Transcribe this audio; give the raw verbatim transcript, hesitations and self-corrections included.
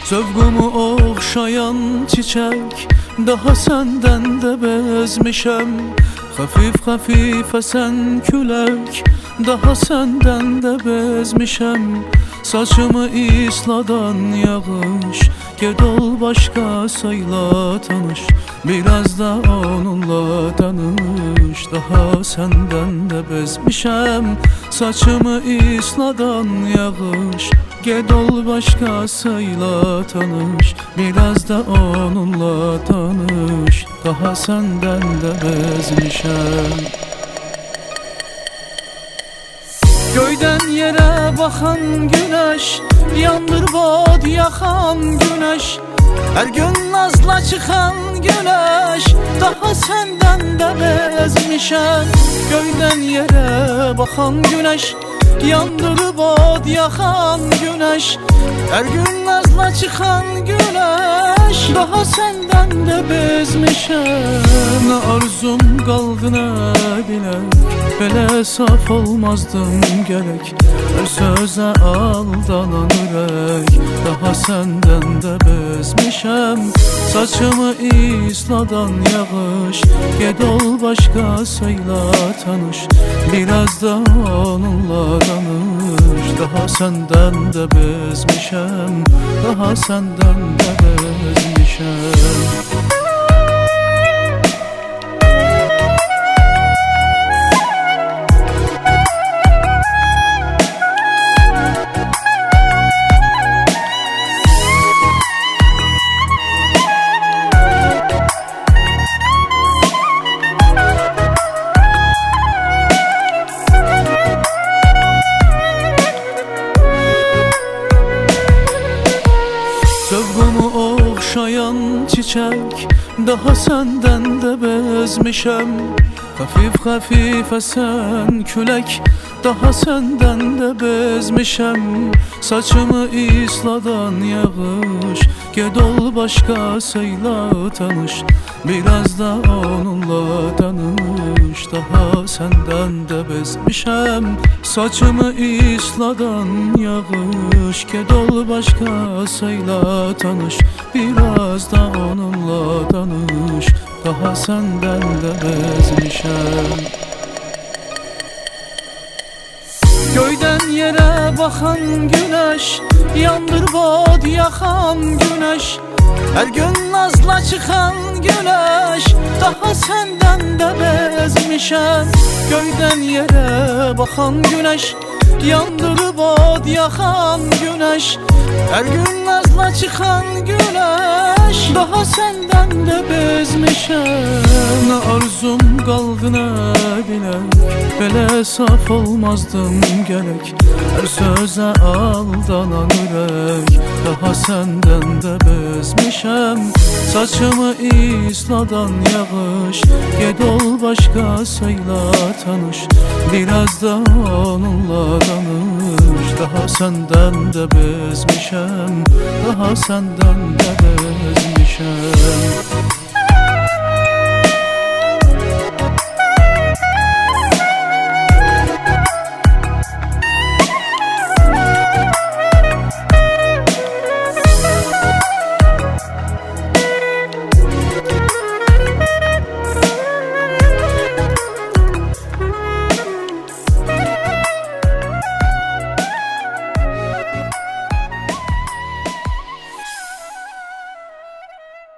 Zövqümü oxşayan çiçek, daha senden de bezmişem. Hafif hafif esen külek, daha senden de bezmişem. Saçımı isladan yağış, ged ol başkasıyla tanış. Biraz da onunla tanış, daha senden de bezmişem. Saçımı isladan yağış, ged ol başkasıyla tanış. Biraz da onunla tanış, daha senden de bezmişem. Göyden yere bakan güneş, yandır bod yakan güneş. Her gün nazla çıkan güneş, daha senden de bezmişem. Göyden yere bakan güneş, yandır bod yakan güneş. Her gün nazla çıkan güneş, daha senden de bezmişem. Ne arzum kaldı ne dilek, belə saf olmazdım gerek. Her söze aldanan ürek, daha senden de bezmişem. Saçımı isladan yağış, ged ol başkasıyla tanış. Biraz da onunla danış, daha senden de bezmişem. Daha senden de bezmişem. Zövqümü oxşayan çiçek, daha senden de bezmişem. Hafif hafif esen külek, daha senden de bezmişem. Saçımı isladan yağış, ged ol başkasıyla tanış. Biraz da onunla tanış, daha senden de bezmişem. Saçımı isladan yağış, ged ol başkasıyla tanış. Biraz da onunla tanış, daha senden de bezmişem. Göyden yere bakan güneş, yandır bod yakan güneş. Her gün nazla çıkan güneş, daha senden de bezmişem. Göyden yere bakan güneş, yandır bod yakan güneş. Her gün nazla çıkan güneş, daha senden de bezmişem. Ne arzum kaldı ne dilek, belə saf olmazdım gerek. Her söze aldanan ürek, daha senden de bezmişem. Saçımı isladan yağış, ged ol başkasıyla tanış. Biraz da onunla danış, daha senden de bezmişem. Daha senden de bezmişem.